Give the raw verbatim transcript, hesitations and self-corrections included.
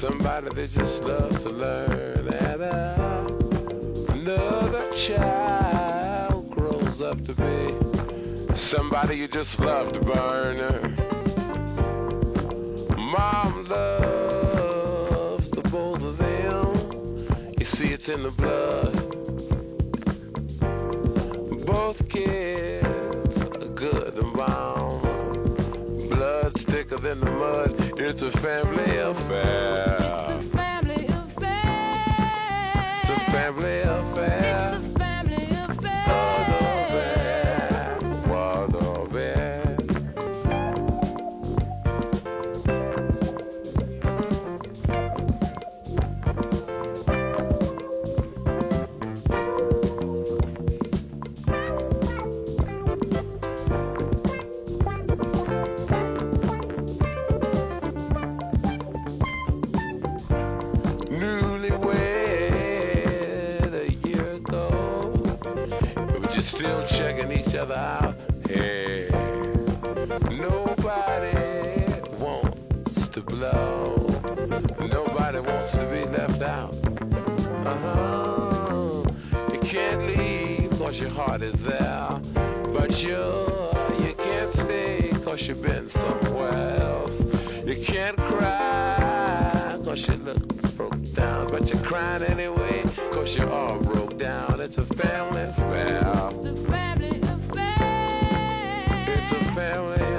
somebody that just loves to learn, and uh, another child grows up to be somebody you just love to burn. Mom loves the both of them. You see, it's in the blood. Both kids are good and bound. Blood's thicker than the mud. It's a family affair. It's a family affair. It's a family affair. It's a family affair. What a bad. Still checking each other out. Hey, nobody wants to blow. Nobody wants to be left out. Uh-huh. You can't leave cause your heart is there. But you, you can't stay cause you've been somewhere else. You can't cry cause you look broke down. But you're crying anyway cause you're all broke down. It's a family affair. It's a family affair. It's a family